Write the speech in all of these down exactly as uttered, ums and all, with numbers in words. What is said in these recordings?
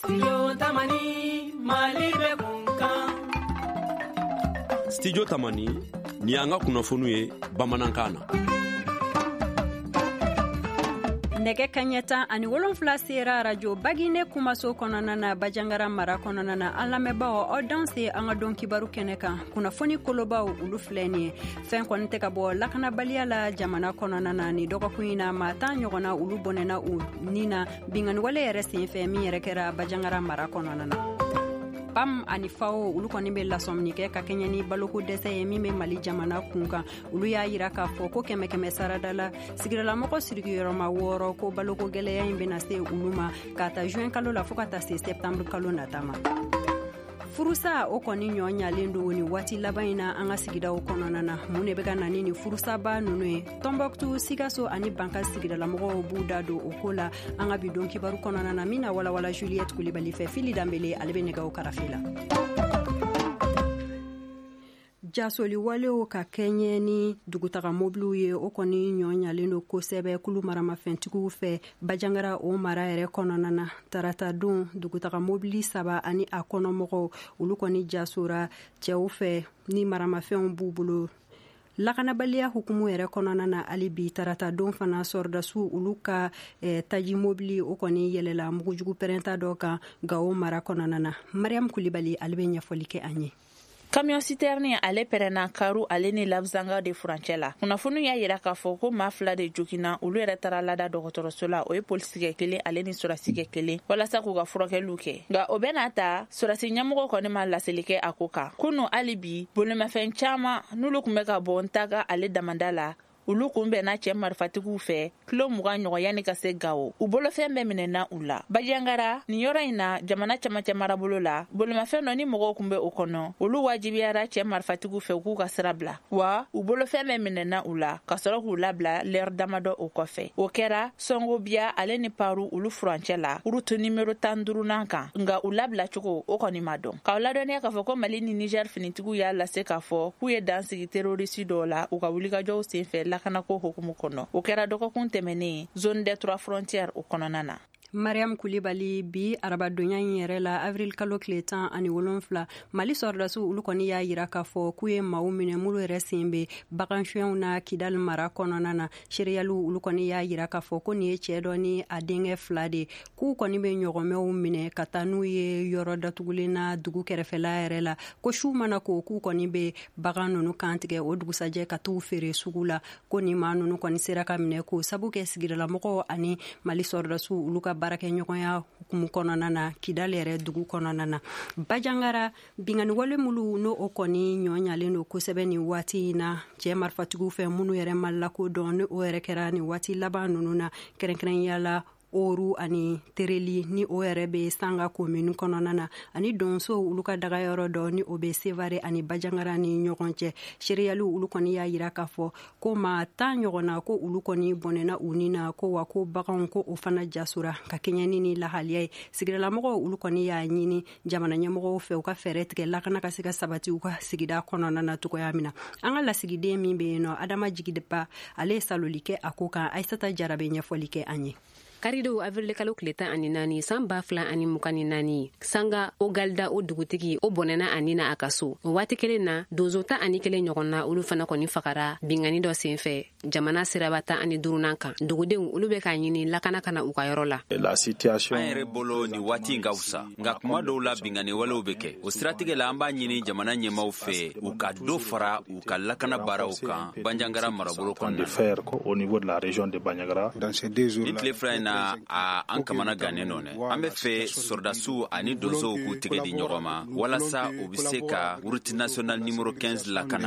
Studio Tamani Malibe Kunkan. Studio Tamani ni anga kunnafoniw ye bamanankan na. Nɛgɛ kaɲɛ tan ani wolonfila sera radio Bagine kumaso kɔnɔna na Bajangara mara kɔnɔna na an lamɛnbaaw aw danse an ka dɔn kibaru kɛnɛ kan kunnafoni kolobaw olu filɛ nin ye fɛn kɔni tɛ ka bɔ lakanabaliya la jamana kɔnɔna na ni dɔgɔkun in na maa tan ɲɔgɔnna olu bɔnɛna u ni na binganiwale yɛrɛ senfɛ min yɛrɛ kɛra Bajangara mara kɔnɔna na. Pam ani Fao olu kɔni bɛ lasɔmini kɛ ka kɛɲɛ ni baloko dɛsɛ ye min bɛ Mali jamana kun kan olu y'a yira k'a fɔ ko kɛmɛ kɛmɛ sarada la sigidalamɔgɔ sirigiyɔrɔma wɔɔrɔ ko baloko gɛlɛya in bɛna se olu ma k'a ta juin kalo la fo ka taa se septembre kalo nata ma. Furusa o kɔni ɲɔ ɲalen do ni waati laban in na an ka sigidaw kɔnɔna na mun de bɛ ka na ni furusaba ninnu ye Tombouctou, Sikaso ani Banka sigidalamɔgɔw b'u da don o ko la an ka bidon kibaru kɔnɔna na min na walawala Juliette Kulibali fɛ Fili Danbele ale bɛ nɛgɛw karafe la. Jasoli walew ka kɛɲɛ ni dugutaga mobiliw ye o kɔni ɲɔ ɲalen do kosɛbɛ kulu maramafɛntigiw fɛ Bajangara o mara yɛrɛ kɔnɔna na tarata don dugutaga mobili saba ani a kɔnɔmɔgɔw olu kɔni jasora cɛw fɛ ni maramafɛnw b'u bolo. Lakanabaliya hukumu yɛrɛ kɔnɔna na hali bi tarata don fana sɔrɔdasiw olu ka eh, taji mobili o kɔni yɛlɛla mugujugu pɛrɛnta dɔ kan Gao mara kɔnɔna na. Mariam Kulibali ale bɛ ɲɛfɔli kɛ an ye. Camion citerne ale pɛrɛnna karu ale ni Lavzanga de furancɛ la. Kunnafoni y'a yira k'a fɔ ko maa fila de jogina olu yɛrɛ taara lada dɔgɔtɔrɔso la o ye polisikɛ kelen ale ni sɔrɔsikɛ kelen walasa k'u ka furakɛliw kɛ. Nka o bɛ n'a ta sɔrɔsi ɲɛmɔgɔ kɔni ma laseli kɛ a ko kan. Kunu hali bi bolimafɛn caman n'olu kun bɛ ka bɔ Ntaga ale damanda la olu kun bɛnna cɛ marifatigiw fɛ kilo mugan ɲɔgɔn yani ka se Gao. U bolofɛn bɛɛ minɛna u la. Bajangara nin yɔrɔ in na jamana camancɛ marabolo la bolimafɛn dɔ ni mɔgɔw kun bɛ o kɔnɔ olu wajibiyara cɛ marifatigiw fɛ k'u ka sira bila wa u bolofɛn bɛɛ minɛna u la ka sɔrɔ k'u labila l'heure damadɔ o kɔfɛ. O kɛra Songobia ale ni Paru olu furancɛ la route numero tan duurunan kan nka u labila cogo o kɔni ma dɔn. K'aw ladɔnniya k'a fɔ ko Mali ni Niger finitigiw y'a lase k'a fɔ k'u ye dansigi terroriste dɔw la u ka wulikajɔw senfɛ lakanako hukumu kɔnɔ. O kɛra dɔgɔkun tɛmɛnen zone des trois frontières o kɔnɔna na. Mariam Kulibali bi arabadonya in yɛrɛ la avril kalo tile tan ani wolonfila Mali sɔrɔdasiw olu kɔni y'a yira k'a fɔ k'u ye maaw minɛ minnu yɛrɛ sen bɛ bagansuɲɛw na Kidal mara kɔnɔna na. Seriyaliw olu kɔni y'a yira k'a fɔ ko nin ye cɛ dɔ ni a denkɛ fila de k'u kɔni bɛ ɲɔgɔnmɛw minɛ ka taa n'u ye yɔrɔ datugulen na dugu kɛrɛfɛla yɛrɛ la ko su mana ko k'u kɔni bɛ bagan ninnu kantigɛ o dugusajɛ ka t'u feere sugu la ko nin maa ninnu kɔni sera ka minɛ ko sabu kɛ sigidalamɔgɔw ani Mali sɔrɔdasiw olu ka baarakɛ ɲɔgɔnya hukumu kɔnɔna na Kidal yɛrɛ dugu kɔnɔna na. Bajangara binganiwale mulu no o kɔni ɲɔ ɲalen do kosɛbɛ ni waati in na cɛ marifatigiw fɛ minnu yɛrɛ ma lakodɔn ni o yɛrɛ kɛra ni waati laban ninnu na kɛrɛnkɛrɛnya la Oru ani Tereli ni o yɛrɛ bɛ Sanga commune kɔnɔna na ani Donso olu ka dagayɔrɔ dɔ ni o bɛ Sevare ani Bajangara ni ɲɔgɔn cɛ. Seriyaliw olu kɔni y'a yira k'a fɔ ko maa tan ɲɔgɔnna ko olu kɔni bɔnɛna u ni na ko wa ko baganw ko o fana jasura ka kɛɲɛ ni ni lahaliya ye. Sigidalamɔgɔw olu kɔni y'a ɲini jamana ɲɛmɔgɔw fɛ u ka fɛɛrɛ tigɛ lakana ka se ka sabati u ka sigida kɔnɔna na cogoya min na. An ka lasigiden min bɛ yen nɔ Adama Jigidipa ale ye saloli kɛ a ko kan Aissata Jara bɛ ɲɛfɔli kɛ an ye. Karido avril kalo tile tan ani naani san ba fila ani mugan ni naani Sanga o Galda o dugutigi o bɔnɛna ani na a ka so. O waati kelen na donso tan ani kelen ɲɔgɔn na olu fana kɔni fagara bingani dɔ senfɛ jamana siraba tan ani duurunan kan. Dugudenw olu bɛ k'a ɲini lakana kana u ka yɔrɔ la. La situation an yɛrɛ bolo ni waati in ka wusa nka kuma dɔw la bingani walew bɛ kɛ. O siratigɛ la an b'a ɲini jamana ɲɛmaw fɛ u ka dɔ fara u ka lakana baaraw kan Banjangara marabolo kɔnɔna de faire au niveau de la région de Banjagara. Dans ces deux jours là a an kamana gannen nɔ dɛ an bɛ fɛ sɔrɔdasiw ani donsow k'u tigɛ di ɲɔgɔn ma walasa u bɛ se ka route nationale numéro quinze lakana.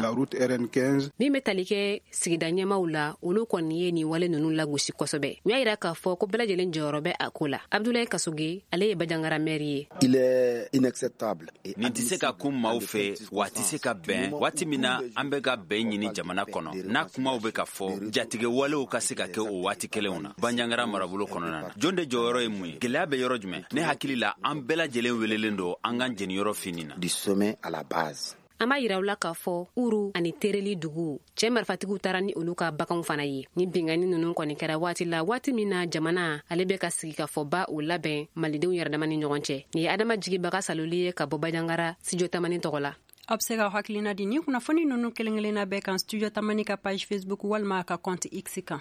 Min bɛ tali kɛ sigida ɲɛmaw la olu kɔni ye nin wale ninnu lagosi kosɛbɛ. U y'a yira k'a fɔ ko bɛɛ lajɛlen jɔyɔrɔ bɛ a ko la. Abdoulaye Kasoge ale ye Bajangara maire ye. Il est inacceptable. Nin tɛ se ka kun maaw fɛ wa tɛ se ka bɛn waati min na an bɛ ka bɛn ɲini jamana kɔnɔ n'a kumaw bɛ ka fɔ jatigɛ walew ka se ka kɛ o waati kelenw na Banjangara marabolo kɔnɔna na. Jɔn de jɔyɔrɔ ye mun ye? Gɛlɛya bɛ yɔrɔ jumɛn? Ne hakili la an bɛɛ lajɛlen welelen don an ka jeniyɔrɔ fini na. Du sommet à la base. an b'a yira u la k'a fɔ uru ani tereli dugu cɛ marifatigiw taara ni olu ka baganw fana ye. Ni bingani nunu kɔni kɛra waati la waati min na jamana ale bɛ ka sigi ka fɔ ba o labɛn malidenw yɛrɛdama ni ɲɔgɔn cɛ. Ni ye Adama Jigibaga Saloli ye ka bɔ Bajangara studio Tamani tɔgɔ la. A bɛ se ka hakilina di ni kunnafoni nunu kelen kelenna bɛɛ kan studio Tamani ka page Facebook walima ka compte X kan.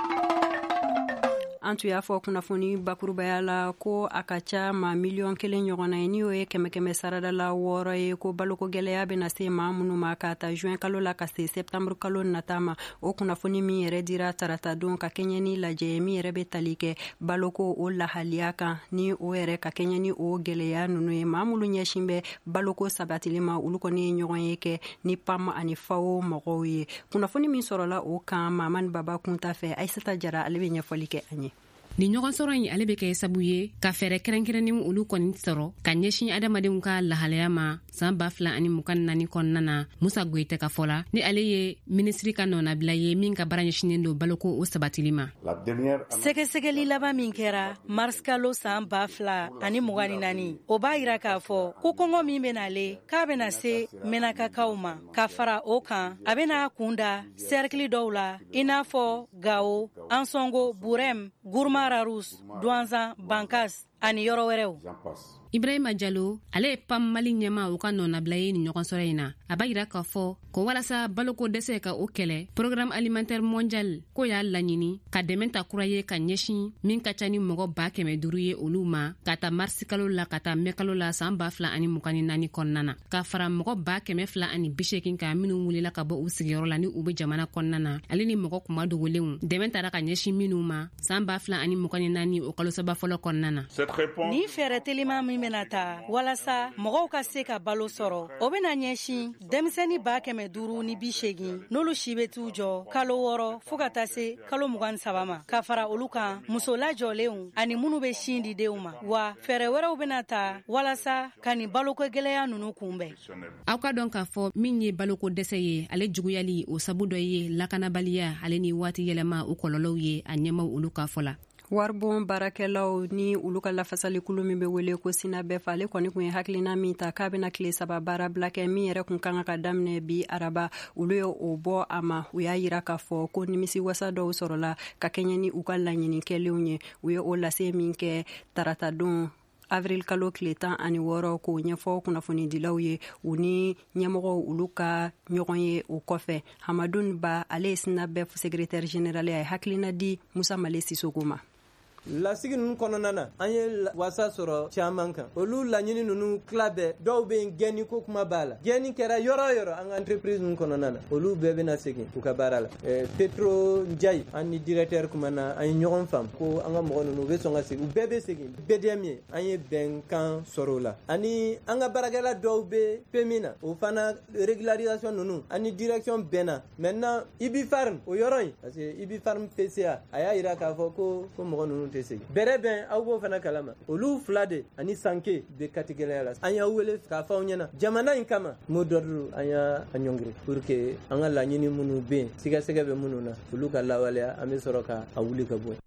An tun y'a fɔ kunnafoni bakurubaya la ko a ka ca ma miliyɔn kelen ɲɔgɔnna ye ni o ye kɛmɛ kɛmɛ sarada la wɔɔrɔ ye ko baloko gɛlɛya bɛna se maa minnu ma ka ta juin kalo la ka se septembre kalo nata ma. O kunnafoni min yɛrɛ dira tarata don ka kɛɲɛ ni lajɛ min yɛrɛ bɛ tali kɛ baloko o lahaliya kan ni o yɛrɛ ka kɛɲɛ ni o gɛlɛya nunu ye. Maa minnu ɲɛsin bɛ baloko sabatili ma olu kɔni ye ɲɔgɔn ye kɛ ni P A M ani F A O mɔgɔw ye. Kunnafoni min sɔrɔla o kan Mamani Baba Kunta fɛ Aisata Jara ale bɛ ɲɛfɔli kɛ an ye. Ni ɲɔgɔn sɔrɔ in ale bɛ kɛ sabu ye ka fɛɛrɛ kɛrɛnkɛrɛnninw olu kɔni sɔrɔ ka ɲɛsin adamadenw ka lahalaya ma san ba fila ani mugan naani kɔnɔna na. Musa Goyite ka fɔ la ni ale ye minisiri ka nɔnabila ye min ka baara ɲɛsinen don baloko o sabatili ma. Sɛgɛsɛgɛli laban min kɛra mars kalo san ba fila ani mugan ni naani o b'a yira k'a fɔ ko kɔngɔ min bɛ nale k'a bɛna se Menakakaw ma. Ka fara o kan a bɛna kunda cercle dɔw la i n'a fɔ Gao, Ansongo, Burem, Gurma Rarus, Douanzan, Bankas ani yɔrɔ wɛrɛw. Ibrahima Diallo ale ye P A M Mali ɲɛma o ka nɔnabila ye ni ɲɔgɔn sɔrɔ in na. A b'a yira k'a fɔ ko walasa baloko dɛsɛ ka o kɛlɛ programme alimentaire mondial ko y'a laɲini ka dɛmɛ ta kura ye ka ɲɛsin min ka ca ni mɔgɔ ba kɛmɛ duuru ye olu ma ka ta marsi kalo la ka ta mɛ kalo la san ba fila ani mugan ni naani kɔnɔna na ka fara mɔgɔ ba kɛmɛ fila ani bi seegin kan minnu wulila ka bɔ u sigiyɔrɔ la ni u bɛ jamana kɔnɔna na. Ale ni mɔgɔ kuma dogolenw dɛmɛ taara ka ɲɛsin minnu ma san ba fila ani mugan ni naani o kalo saba fɔlɔ kɔnɔna na. Ni fɛɛrɛ telima min bɛna ta walasa mɔgɔw ka se ka balo sɔrɔ o bɛna ɲɛsin denmisɛnnin ba kɛmɛ duuru ni bi seegin n'olu si bɛ t'u jɔ kalo wɔɔrɔ fo ka taa se kalo mugan ni saba ma ka fara olu kan muso lajɔlenw ani minnu bɛ sin di denw ma. Wa fɛɛrɛ wɛrɛw bɛna ta walasa ka ni baloko gɛlɛya ninnu kunbɛn. Aw ka dɔn k'a fɔ min ye baloko dɛsɛ ye ale juguyali o sabu dɔ ye lakanabaliya ale ni waati yɛlɛma o kɔlɔlɔw ye a ɲɛmaw olu ka fɔ la. Waribon baarakɛlaw ni olu ka lafasalikulu min bɛ wele ko Sinabɛf ale kɔni kun ye hakilina min ta k'a bɛna tile saba baara bila kɛ min yɛrɛ kun kan ka daminɛ bi araba olu ye o bɔ a ma. U y'a yira k'a fɔ ko nimisi wasa dɔw sɔrɔla ka kɛɲɛ ni u ka laɲini kɛlenw ye. U ye o lase min kɛ tarata don avril kalo tile tan ani wɔɔrɔ k'o ɲɛfɔ kunnafonidilaw ye u ni ɲɛmɔgɔw olu ka ɲɔgɔn ye o kɔfɛ. Hamadun Ba ale ye Sinabɛf secrétaire général ye hakilina di Musa Male Sisoko ma. Lasigi ninnu kɔnɔna na an ye wasa sɔrɔ caman kan. Olu laɲini ninnu tila bɛɛ dɔw bɛ yen gɛnni ko kuma b'a la. Gɛnni kɛra yɔrɔ o yɔrɔ an ka entreprise ninnu kɔnɔna na olu bɛɛ bɛna segin u ka baara la. Petro Ndiaye an ni directeur kuma na an ye ɲɔgɔn faamu ko an ka mɔgɔ ninnu u bɛ sɔn ka segin u bɛɛ bɛ segin. B D M ye an ye bɛnkan sɔrɔ o la. Ani an ka baarakɛla dɔw bɛ P M I na o fana régularisation ninnu ani direction bɛnna. Maintenant Ibi Farm o yɔrɔ in parce que Ibi Farm P C A a y'a yira k'a fɔ ko ko mɔgɔ ninnu bɛrɛ bɛn aw b'o fana kalama olu fila de ani sanke bɛ katigɛlɛya la. An y'a wele k'a fɔ aw ɲɛna jamana in kama mot d'ordre an y'a ɲɔngiri pour que an ka laɲini minnu bɛ yen sigasɛgɛ bɛ minnu na olu ka lawaleya an bɛ sɔrɔ ka a wuli ka bɔ.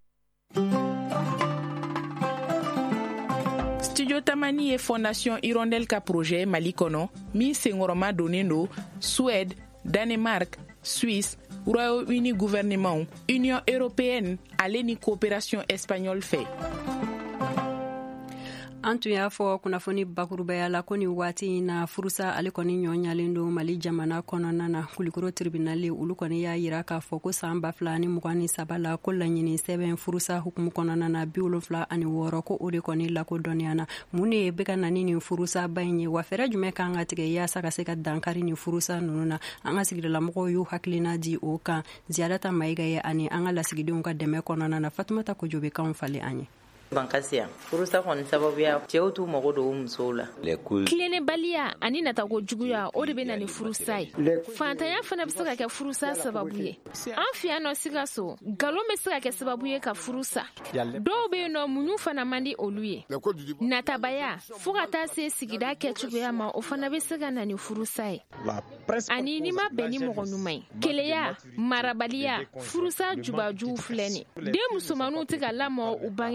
Studio Tamani ye Fondation Hirondelle ka projet Mali kɔnɔ min senkɔrɔma donnen don Suède, Danemark, Suisse, Royaume-Uni gouvernement, Union européenne ale ni coopération espagnole fɛ. An tun y'a fɔ kunnafoni bakurubaya la ko ni waati in na furusa ale kɔni ɲɔɲalen don Mali jamana kɔnɔna na. Kulikoro tribunal olu kɔni y'a yira k'a fɔ ko san ba fila ni mugan ni saba la ko laɲini sɛbɛn furusa hukumu kɔnɔna na bi wolonfila ani wɔɔrɔ ko o de kɔni lakodɔnniya na. Mun de bɛ ka na ni nin furusa ba in ye wa fɛɛrɛ jumɛn kan ka tigɛ yaasa ka se ka dankari ni furusa ninnu na. An ka sigidalamɔgɔw y'u hakilina di o kan. Ziyarata Mayiga ye ani an ka lasigidenw ka dɛmɛ kɔnɔna na. Fatumata Kojo bɛ kanw falen an ye. Bankasiya furusa kɔni sababuya cɛw t'u mago don musow la. Tilenebaliya ani natago juguya o de bɛ na ni furusa ye. Fantanya fana bɛ se ka kɛ furusa sababu ye. An fɛ yan nɔ Sikaso nkalon bɛ se ka kɛ sababu ye ka furusa. Dɔw bɛ yen nɔ muɲu fana man di olu ye. Natabaya fo ka taa se sigida kɛcogoya ma o fana bɛ se ka na ni furusa ye. Ani ni ma bɛn ni mɔgɔ ɲuman ye. Keleya, marabaliya, furusa jubaju filɛ nin. Den musomanninw tɛ ka lamɔ u bangebaaw fɛ.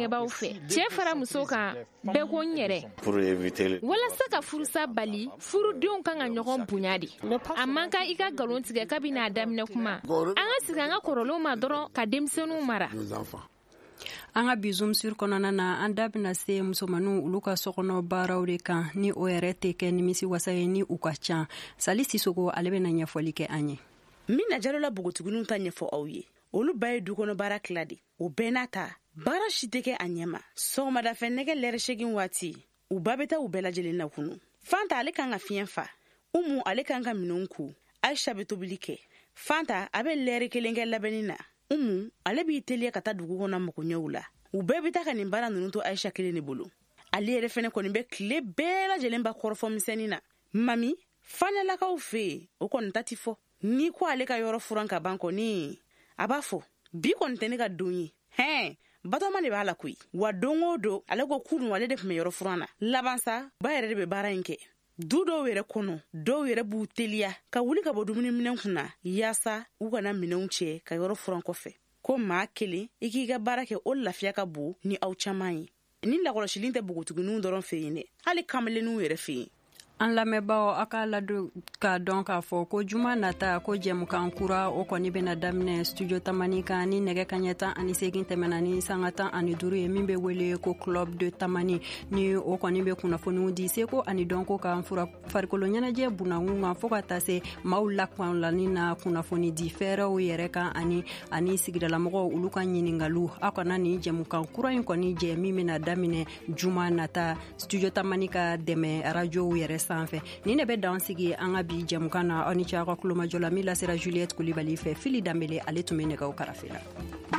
fɛ cɛ fara muso kan bɛɛ ko n yɛrɛ walasa ka furusa bali furudenw kan ka ɲɔgɔn bonya de a man ka i ka galon tigɛ kabini a daminɛ kuma an ka sigi an ka kɔrɔlenw ma dɔrɔn ka denmisɛnninw mara. an ka bi zoom sur kɔnɔna na an da bɛna se musomaninw olu ka sokɔnɔ baaraw de kan ni o yɛrɛ tɛ kɛ nimisi wasa ye ni u ka can. Sali Sisogo ale bɛna ɲɛfɔli kɛ an ye. Mina Jalola bogotigininw ta ɲɛfɔ aw ye. Olu bɛɛ ye dukɔnɔ baara tila de. O bɛɛ n'a ta baara si tɛ kɛ a ɲɛma. Sɔgɔmadafɛ nɛgɛ lɛrɛ segin waati u ba bɛ taa u bɛɛ lajɛlen na kunu. Fanta ale kan ka fiɲɛ fa. Umu ale kan ka minɛnw ko. Aisha bɛ tobili kɛ. Fanta a bɛ lɛri kelen kɛ labɛnni na. Umu ale b'i teliya ka taa dugu kɔnɔ magoɲɛw la. U bɛɛ bɛ taa ka nin baara ninnu to Aisha kelen de bolo. Ale yɛrɛ fɛnɛ kɔni bɛ tile bɛɛ lajɛlen ba kɔrɔfɔ misɛnnin na. Mami Fanelakaw fɛ o kɔni ta ti fɔ. Ni ko ale ka yɔrɔ furan ka ban kɔni a b'a fɔ bi kɔni tɛ ne ka don ye. Hɛn Batɔma de b'a la koyi. Wa don o don ale ko kurun ale de tun bɛ yɔrɔ furan na. Laban sa ba yɛrɛ de bɛ baara in kɛ. Du dɔw yɛrɛ kɔnɔ dɔw yɛrɛ b'u teliya ka wuli ka bɔ dumuni minɛn kunna yaasa u kana minɛnw cɛ ka yɔrɔ furan kɔfɛ. Ko maa kelen i k'i ka baara kɛ o lafiya ka bon ni aw caman ye. Ni lakɔlɔsili tɛ bogotigininw dɔrɔn fɛ yen dɛ hali kamalenninw yɛrɛ fɛ yen. An lamɛnbaaw a k'a ladon k'a dɔn k'a fɔ ko juma nata ko jɛmukan kura o kɔni bɛna daminɛ studio tamani kan ni nɛgɛ kaɲɛ tan ani segin tɛmɛna ni sanga tan ani duuru ye min bɛ wele ko club de tamani ni o kɔni bɛ kunnafoniw di seko ani dɔnko kan fura farikolo ɲɛnajɛ bunakun kan fo ka taa se maaw lakwanlani na kunnafoni di fɛɛrɛw yɛrɛ kan ani ani sigidalamɔgɔw olu ka ɲiningaliw a kana ni jɛmukan kura in kɔni jɛ min bɛna daminɛ juma nata studio tamani ka dɛmɛ arajow yɛrɛ sanfɛ ni ne bɛ dan sigi an ka bi jɛmukan na aw ni ce aw ka kulomajɔ la min lasera Juliette Kulibali fɛ Fili Danbele ale tun bɛ nɛgɛw karafe la.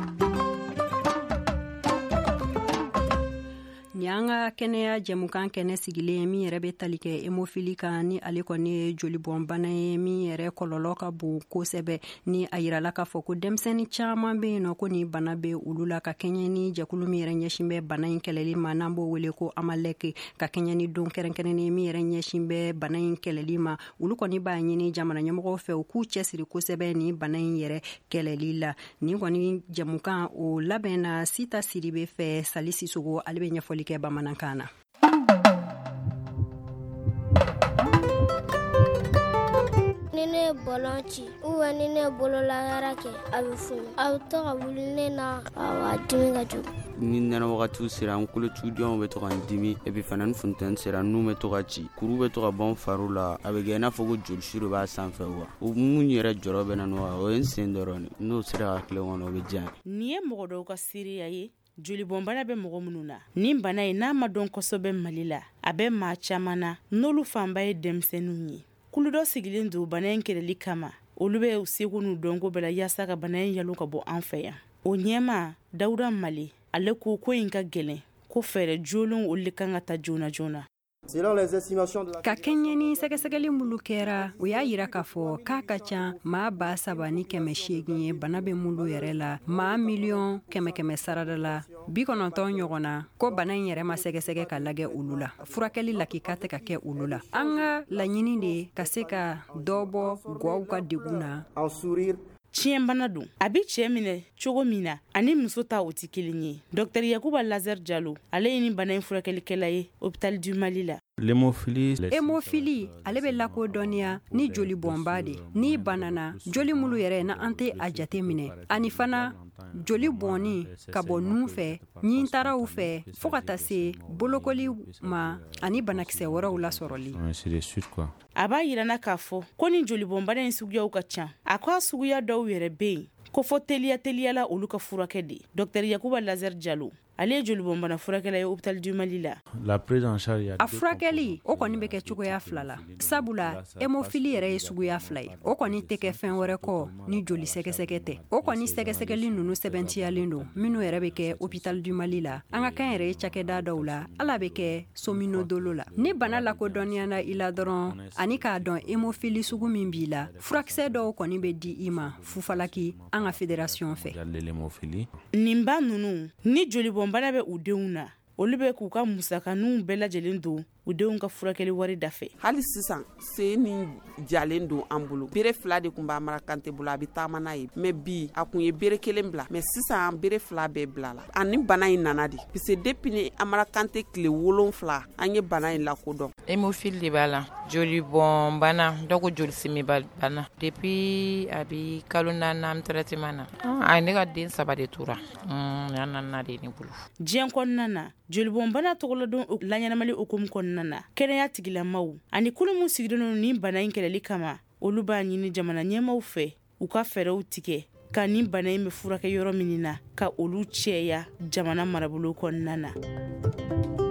ni an ka kɛnɛya jɛmukan kɛnɛ sigilen min yɛrɛ bɛ tali kɛ hémophilie kan ni ale kɔni ye jolibɔnbana ye min yɛrɛ kɔlɔlɔ ka bon kosɛbɛ ni a yirala k'a fɔ ko denmisɛnnin caman bɛ yen nɔ ko ni bana bɛ olu la ka kɛɲɛ ni jɛkulu min yɛrɛ ɲɛsin bɛ bana in kɛlɛli ma n'an b'o wele ko amalɛk ka kɛɲɛ ni don kɛrɛnkɛrɛnnen min yɛrɛ ɲɛsin bɛ bana in kɛlɛli ma olu kɔni b'a ɲini jamana ɲɛmɔgɔw fɛ u k'u cɛsiri kosɛbɛ ni bana in yɛrɛ kɛlɛli la ni kɔni jɛmukan o labɛnna Sita Siribe fɛ Sali Sisogo ale bɛ ɲɛfɔli kɛ bamanankan na. Ni ne bɔlɔn ci ou ni ne bololagara kɛ a bɛ funu a bɛ to ka wuli ne na a dimi ka jugu. Ni nɛnɛ wagatiw sera n kolotudenw bɛ to ka n dimi et puis fana ni funtɛni sera nun bɛ to ka ci kuru bɛ to ka bɔ n fari la a bɛ kɛ i n'a fɔ ko jolisu de b'a sanfɛ wa o mun yɛrɛ jɔrɔ bɛ na n'o o ye n sen dɔrɔn n'o sera ka tile kɔnɔ o bɛ diya. Ni ye mɔgɔ dɔw ka seereya ye jolibɔnbana bɛ mɔgɔ minnu na ni bana ye n'a ma dɔn kosɛbɛ Mali la a bɛ maa caman na n'olu fanba ye denmisɛnninw ye. Kulu dɔ sigilen don bana in kɛlɛli kama olu bɛ seko n'u dɔnko bɛɛ la yaasa ka bana in yalo ka bɔ an fɛ yan. O ɲɛma Dawuda Mali ale ko ko in ka gɛlɛn ko fɛɛrɛ jolenw olu kan ka ta joona joona. Ka kɛɲɛ ni sɛgɛsɛgɛli mulu kɛra o y'a yira k'a fɔ k'a ka ca maa ba saba ni kɛmɛ seegin ye bana bɛ mulu yɛrɛ la maa miliyɔn kɛmɛ kɛmɛ sarada la bi kɔnɔntɔn ɲɔgɔn na ko bana in yɛrɛ ma sɛgɛsɛgɛ ka lagɛ olu la furakɛli lakika tɛ ka kɛ olu la an ka laɲini de ka se ka dɔ bɔ gwaw ka degun na. Tiɲɛbana don a bi cɛ minɛ cogo min na ani muso ta o ti kelen ye. Docteur Yakuba Lazare Diallo ale ye ni bana in furakɛlikɛla ye hôpital du Mali la. L'hémophilie hémophilie ale bɛ lakodɔnniya ni joli bɔnba de ni banana joli mulu yɛrɛ na an tɛ a jate minɛ ani fana joli bɔnni ka bɔ nun fɛ ɲintaraw fɛ fo ka taa se bolokoli ma ani banakisɛ wɛrɛw lasɔrɔli. A b'a yirana k'a fɔ ko ni joli bɔnbana in suguyaw ka ca a ko a suguya dɔw yɛrɛ bɛ yen ko fɔ teliya teliyala olu ka furakɛ de. Docteur Yakuba Lazare Diallo ale ye joli bɔnbana furakɛla ye hôpital du Mali la. A furakɛli o kɔni bɛ kɛ cogoya fila la sabula hémophilie yɛrɛ ye suguya fila ye o kɔni tɛ kɛ fɛn wɛrɛ kɔ ni joli sɛgɛsɛgɛ tɛ o kɔni sɛgɛsɛgɛli ninnu sɛbɛntiyalen don minnu yɛrɛ bɛ kɛ hôpital du Mali la an ka kan yɛrɛ ye cakɛda dɔw la ala bɛ kɛ Sominodolo la ni bana lakodɔnniyana i la dɔrɔn ani k'a dɔn hémophilie sugu min b'i la furakisɛ dɔw kɔni bɛ di i ma fufalaki an ka fédération fɛ. Nin ba ninnu ni joli bɔnbana bɛ u denw na olu bɛ k'u ka musakaninw bɛɛ lajɛlen don u denw ka furakɛli wari dafe. Hali sisan se ni jalen don an bolo. Bere fila de kun b'a Amara Kante bolo a bi taama n'a ye. Mais bi a kun ye bere kelen bila. Mais sisan bere fila bɛɛ bila la. Ani bana in nana de. Parce que depuis ni Amara Kante tile wolonfila an ye bana in lakodɔn. Hémophile de b'a la. Joli bɔn bana dɔ ko joli simi bana. Depuis a bi kalo naani traitement na. A ne ka den saba de tora. Mm yan nana de ne bolo. Diɲɛ kɔnɔna na joli bɔn bana tɔgɔladon laɲɛnamali hukumu kɔnɔna na kɛnɛya tigilamaw ani kulu mun sigilen ni bana in kɛlɛli kama olu b'a ɲini jamana ɲɛmaw fɛ u ka fɛɛrɛw tigɛ ka ni bana in bɛ furakɛ yɔrɔ min na ka olu cɛya jamana marabolo kɔnɔna na.